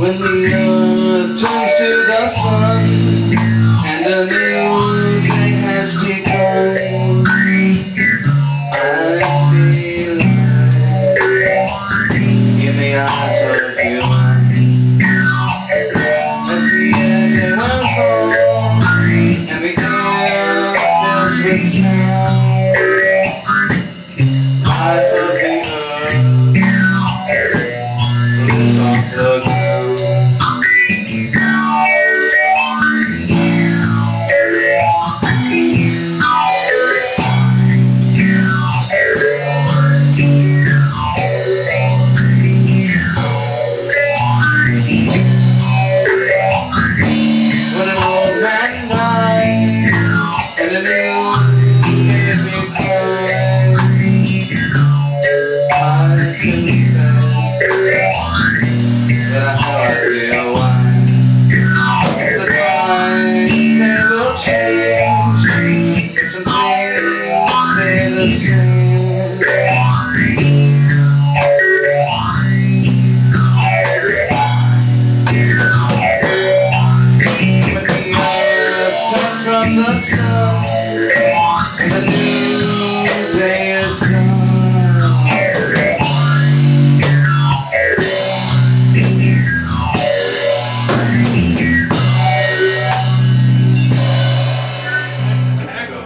When the earth turns to the sun and a new day has begun, I see light in the eyes of you. As the year runs on and the air fills with sound, life of the earth lives off the ground. When an old man died and a new baby cried, I confess that I hardly know why. The times they will change, but some things stay the same.